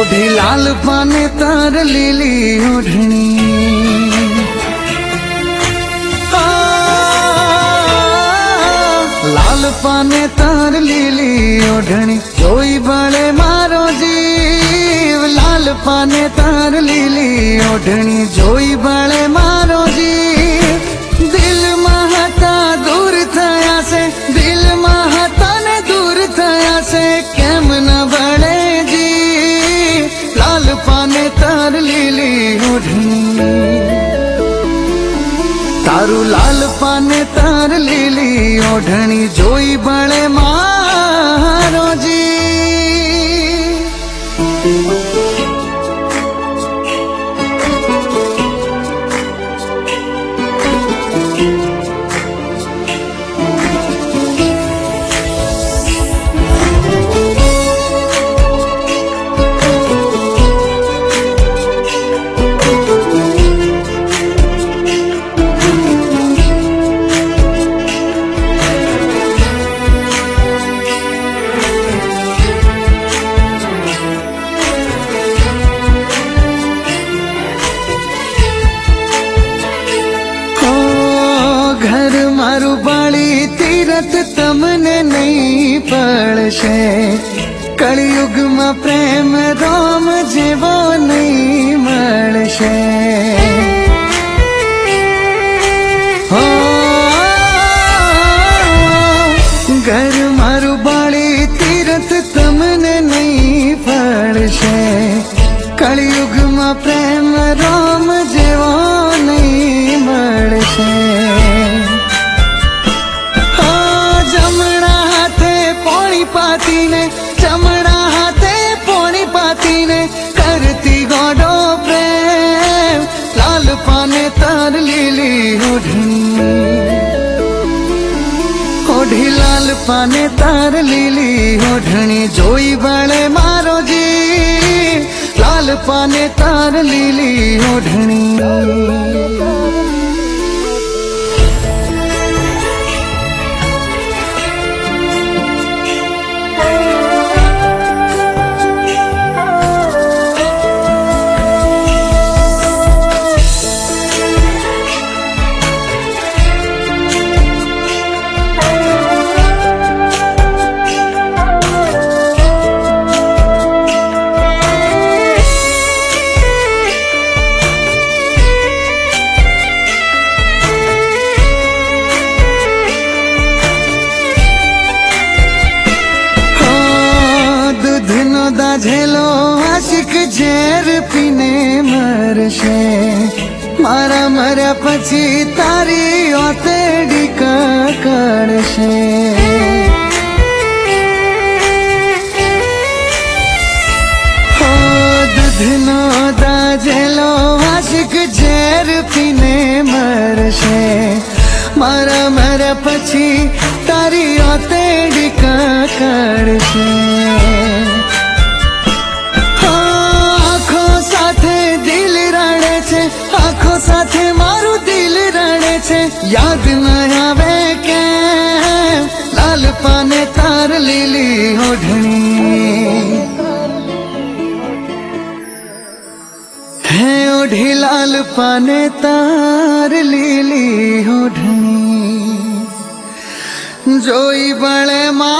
ओढ़ी लाल पाने तार लीली ओढ़नी, लाल पाने तार लीली ओढ़नी, जोई बड़े मारो जीव। लाल पाने तार लीली ओढ़नी, जोई बड़े मारो जीव। दिल महता दूर थया से, दिल महता ने दूर थया से, केम न बड़े जी। लाल पाने तार लीली ओढ़नी, तारू लाल पाने तार लीली ओढ़नी, जोई बड़े मारो जी। घर मारू बाड़ी तीरथ तमने नहीं पड़शे, कलयुग में प्रेम रोम जेवो नहीं मळशे। हो घर मारू बाड़ी तीरथ तमने नहीं पड़शे, कलयुग में प्रेम रोम जेवो नहीं मळशे। चमड़ा हाथे पोणी पाती ने, करती गोडो प्रेम। लाल पाने तार लीली ओढ़नी, ओढ़ी लाल पाने तार लीली ओढ़नी, जोई बड़े मारो जी। लाल पाने तार लीली ओढ़नी, झेलो आशिक झेर पीने मरशे। मारा मर्या पछी तारी ओतेडी करशे। हो दूधनो दाझेलो आशिक झेर पीने मरशे। मारा मर्या पछी तारी ओतेडी करशे। आँखों साथे मारू दिल रड़े छे, याद न आवे के। लाल पाने तार लीली ओढ़नी, है ओढ़ी लाल पाने तार लीली ओढ़नी, जोई बड़े